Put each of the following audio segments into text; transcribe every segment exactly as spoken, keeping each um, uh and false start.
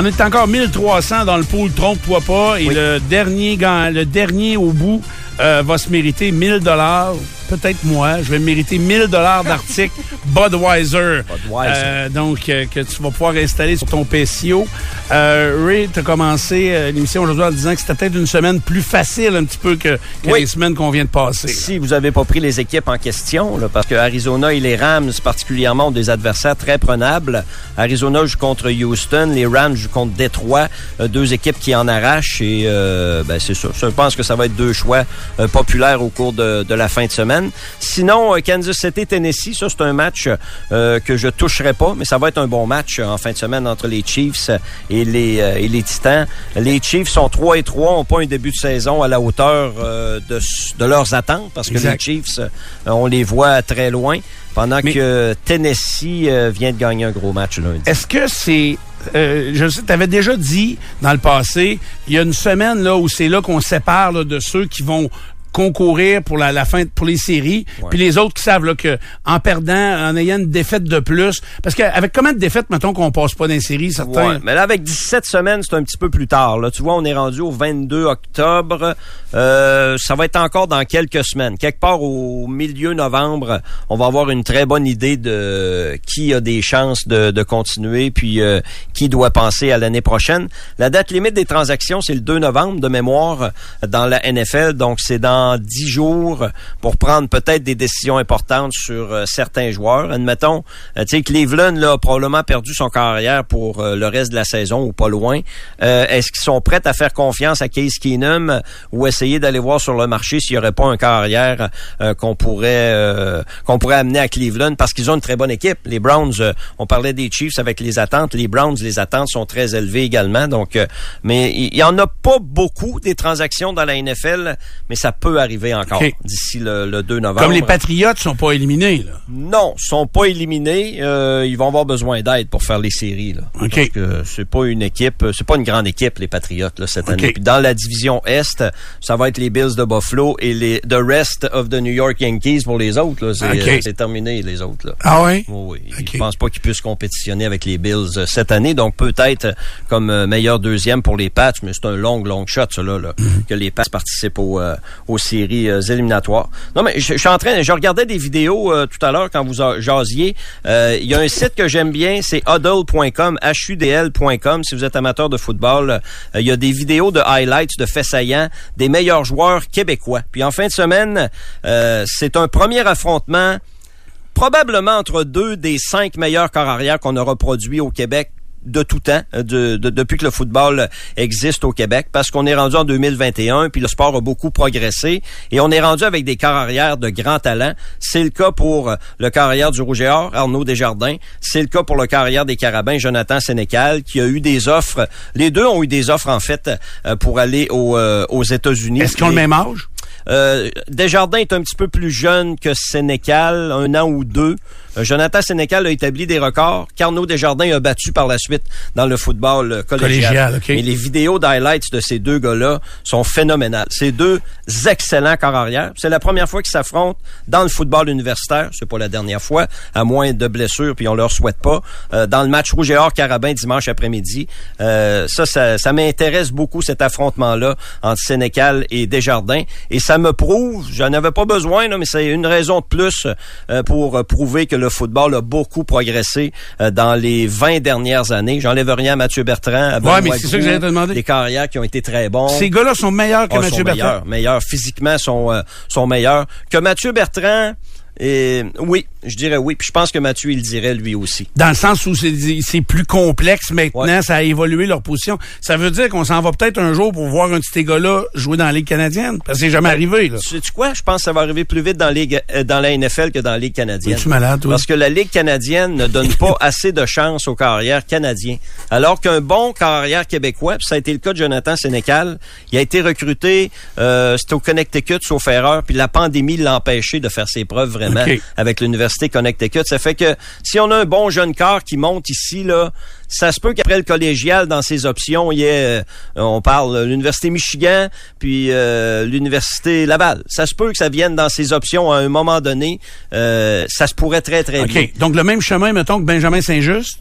On est encore mille trois cents dans le pool, trompe-toi pas. Et oui. le dernier le dernier au bout euh, va se mériter mille dollars. Peut-être moi, je vais mériter mille dollars d'articles Budweiser. Budweiser. Euh, donc, euh, que tu vas pouvoir installer sur ton P C O. Euh, Ray, tu as commencé euh, l'émission aujourd'hui en disant que c'était peut-être une semaine plus facile un petit peu que, que oui. les semaines qu'on vient de passer. Si là. Vous n'avez pas pris les équipes en question, là, parce que Arizona et les Rams particulièrement ont des adversaires très prenables. Arizona joue contre Houston, les Rams jouent contre Détroit, euh, deux équipes qui en arrachent et euh, ben, c'est ça. Je pense que ça va être deux choix euh, populaires au cours de, de la fin de semaine. Sinon, Kansas City, Tennessee, ça c'est un match euh, que je toucherai pas, mais ça va être un bon match en fin de semaine entre les Chiefs et les, euh, et les Titans. Les Chiefs sont trois et trois, n'ont pas un début de saison à la hauteur euh, de, de leurs attentes, parce que exact. Les Chiefs, euh, on les voit très loin, pendant mais, que Tennessee euh, vient de gagner un gros match lundi. Est-ce que c'est... Euh, je sais, tu avais déjà dit dans le passé, il y a une semaine là où c'est là qu'on sépare là, de ceux qui vont concourir pour la, la fin pour les séries, ouais. Puis les autres qui savent là que en perdant, en ayant une défaite de plus, parce qu'avec combien de défaites mettons qu'on passe pas dans les séries, certains. Ouais, mais là avec dix-sept semaines, c'est un petit peu plus tard. Là, tu vois, on est rendu au vingt-deux octobre. Euh, ça va être encore dans quelques semaines. Quelque part au milieu novembre, on va avoir une très bonne idée de qui a des chances de, de continuer, puis euh, qui doit penser à l'année prochaine. La date limite des transactions, c'est le deux novembre de mémoire dans la N F L, donc c'est dans dix jours pour prendre peut-être des décisions importantes sur euh, certains joueurs. Admettons, euh, tu sais, Cleveland là, a probablement perdu son carrière pour euh, le reste de la saison ou pas loin. Euh, est-ce qu'ils sont prêts à faire confiance à Case Keenum euh, ou essayer d'aller voir sur le marché s'il n'y aurait pas un carrière euh, qu'on pourrait euh, qu'on pourrait amener à Cleveland parce qu'ils ont une très bonne équipe. Les Browns, euh, on parlait des Chiefs avec les attentes. Les Browns, les attentes sont très élevées également. Donc, euh, mais il y en a pas beaucoup des transactions dans la N F L, mais ça peut arriver encore okay. d'ici le, le deux novembre. Comme les Patriots sont pas éliminés, là. Non, sont pas éliminés. Euh, ils vont avoir besoin d'aide pour faire les séries, là. Okay. Parce que c'est pas une équipe, c'est pas une grande équipe, les Patriots, là, cette okay. année. Puis dans la division Est, ça va être les Bills de Buffalo et les The Rest of the New York Yankees pour les autres, là. C'est, okay. euh, c'est terminé, les autres, là. Ah oui? Oui, oui. Okay. Je pense pas qu'ils puissent compétitionner avec les Bills euh, cette année. Donc, peut-être comme euh, meilleur deuxième pour les Pats, mais c'est un long, long shot, ça, là, là mm-hmm. que les Pats participent aux, euh, aux séries euh, éliminatoires. Non, mais je, je suis en train, je regardais des vidéos euh, tout à l'heure quand vous jasiez. Euh, il y a un site que j'aime bien, c'est huddle point com, H U D L point com. Si vous êtes amateur de football, euh, il y a des vidéos de highlights, de faits saillants, des meilleurs joueurs québécois. Puis en fin de semaine, euh, c'est un premier affrontement probablement entre deux des cinq meilleurs corps arrière qu'on aura produits au Québec de tout temps, de, de, depuis que le football existe au Québec, parce qu'on est rendu en deux mille vingt et un, puis le sport a beaucoup progressé, et on est rendu avec des corps arrière de grands talents. C'est le cas pour le corps arrière du Rouge et Or, Arnaud Desjardins. C'est le cas pour le corps arrière des Carabins, Jonathan Sénécal, qui a eu des offres. Les deux ont eu des offres, en fait, pour aller aux, euh, aux États-Unis. Est-ce qu'ils ont le même âge? Euh, Desjardins est un petit peu plus jeune que Sénécal, un an ou deux. Euh, Jonathan Sénécal a établi des records qu'Arnaud Desjardins a battu par la suite dans le football collégial. collégial okay. Mais les vidéos d'highlights de ces deux gars-là sont phénoménales. C'est deux excellents corps arrière. C'est la première fois qu'ils s'affrontent dans le football universitaire. C'est pas la dernière fois, à moins de blessures, puis on leur souhaite pas. Euh, dans le match Rouge et Or Carabin dimanche après-midi, euh, ça, ça, ça m'intéresse beaucoup cet affrontement-là entre Sénécal et Desjardins. Et ça me prouve, j'en avais pas besoin, là, mais c'est une raison de plus euh, pour euh, prouver que le football a beaucoup progressé euh, dans les vingt dernières années. J'enlève rien à Mathieu Bertrand, à Benoît Ouais, mais c'est Gros, ça que j'allais te demander. Des carrières qui ont été très bons. Ces gars-là sont meilleurs que ah, Mathieu sont Bertrand. Meilleurs, meilleurs, physiquement sont euh, sont meilleurs que Mathieu Bertrand. Et oui, je dirais oui. Puis je pense que Mathieu, il le dirait lui aussi. Dans le sens où c'est, c'est plus complexe maintenant, ouais. Ça a évolué leur position. Ça veut dire qu'on s'en va peut-être un jour pour voir un de ces gars-là jouer dans la Ligue canadienne. Parce que c'est jamais arrivé, là. Sais-tu quoi? Je pense que ça va arriver plus vite dans, Ligue, euh, dans la N F L que dans la Ligue canadienne. Es-tu malade, toi? Parce que la Ligue canadienne ne donne pas assez de chance aux carrières canadiens. Alors qu'un bon carrière québécois, puis ça a été le cas de Jonathan Sénécal, il a été recruté, euh, c'était au Connecticut, sauf erreur, puis la pandémie l'a empêché de faire ses preuves vraiment okay. avec l'Université Connecticut. Ça fait que si on a un bon jeune corps qui monte ici, là, ça se peut qu'après le collégial, dans ses options, il y ait, euh, on parle l'Université Michigan, puis euh, l'Université Laval. Ça se peut que ça vienne dans ses options à un moment donné. Euh, ça se pourrait très, très okay. bien. Donc, le même chemin, mettons, que Benjamin Saint-Just?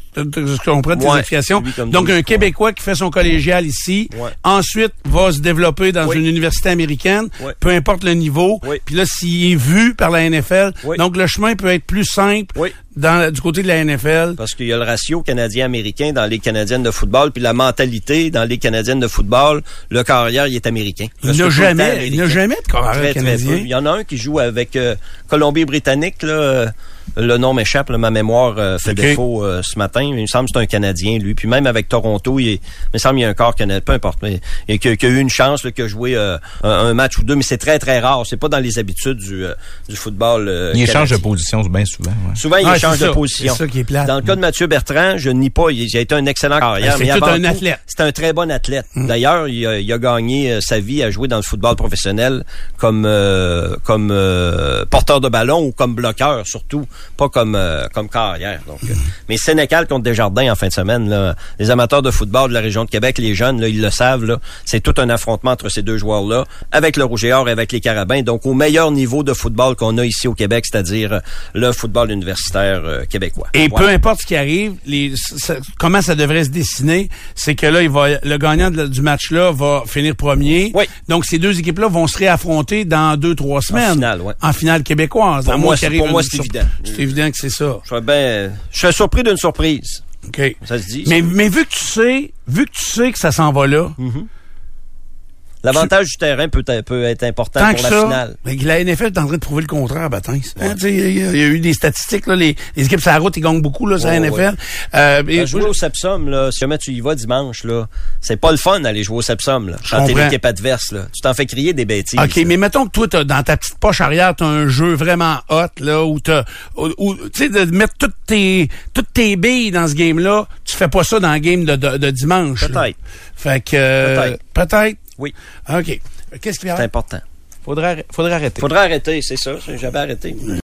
Je comprends tes Ouais, explications. comme Donc, deux, un Québécois qui fait son collégial ici, ouais. ensuite va se développer dans oui. une université américaine, oui. peu importe le niveau. Oui. Puis là, s'il est vu par la N F L, oui. donc le chemin peut être plus simple oui. dans, du côté de la N F L. Parce qu'il y a le ratio canadien-américain dans les Canadiennes de football, puis la mentalité dans les Canadiennes de football, le carrière, il est américain. Il n'a jamais, il n'a jamais de carrière canadien. Il y en a un qui joue avec euh, Colombie-Britannique, là. Euh, le nom m'échappe, là, ma mémoire euh, fait okay. défaut euh, ce matin. Il me semble que c'est un Canadien, lui. Puis même avec Toronto, il, est, il me semble qu'il y a un corps canadien, peu importe. Mais, et qu'il a eu une chance, là, qu'il a joué euh, un, un match ou deux, mais c'est très, très rare. C'est pas dans les habitudes du, euh, du football euh, Il canadien. échange de position bien souvent. Ouais. Souvent, il ah, échange de ça. position. C'est ça qui est plate. Dans le cas de Mathieu Bertrand, je nie pas. Il, il a été un excellent carrière. C'est mais tout avant un tout, athlète. C'est un très bon athlète. Mm. D'ailleurs, il a, il a gagné euh, sa vie à jouer dans le football professionnel comme euh, comme euh, porteur de ballon ou comme bloqueur, surtout. Pas comme euh, comme carrière. Donc, euh, mais Sénécal contre Desjardins en fin de semaine, là, les amateurs de football de la région de Québec, les jeunes, là, ils le savent, là, c'est tout un affrontement entre ces deux joueurs-là, avec le Rouge et Or et avec les Carabins. Donc, au meilleur niveau de football qu'on a ici au Québec, c'est-à-dire euh, le football universitaire euh, québécois. Et voilà. peu importe ce qui arrive, les, ça, comment ça devrait se dessiner, c'est que là, il va, le gagnant de, du match-là va finir premier. Oui. Donc, ces deux équipes-là vont se réaffronter dans deux, trois semaines. En finale, ouais. En finale québécoise. Pour à moi, qu'il c'est, arrive pour moi, une c'est sur- évident. C'est évident que c'est ça. Je serais ben, je serais surpris d'une surprise. OK. Ça se dit. Mais, mais vu que tu sais, vu que tu sais que ça s'en va là, Mm-hmm. L'avantage du terrain peut, peut être important tant pour que la ça, finale. ben, la N F L est en train de prouver le contraire, Batin. Hein, tu sais, il y, a- il y a eu des statistiques, là, les, les équipes sur la route, ils gagnent beaucoup, là, sur la Oh, N F L. ouais. Euh, et- Ben, jouer au Sepsum, là, si jamais tu y vas dimanche, là, c'est pas le fun d'aller jouer au Sepsum, là. Quand t'es comprends. l'équipe adverse, là. Tu t'en fais crier des bêtises. OK, là. mais mettons que toi, t'as, dans ta petite poche arrière, t'as un jeu vraiment hot, là, où t'as, où, où, tu sais, de mettre toutes tes, toutes tes billes dans ce game-là, tu fais pas ça dans le game de, de, de dimanche. là. Peut-être. Fait que, euh, Peut-être. peut-être. Oui. OK. Qu'est-ce qu'il y a? C'est important. Faudrait, faudrait arrêter. Faudrait arrêter, c'est ça. J'avais arrêté.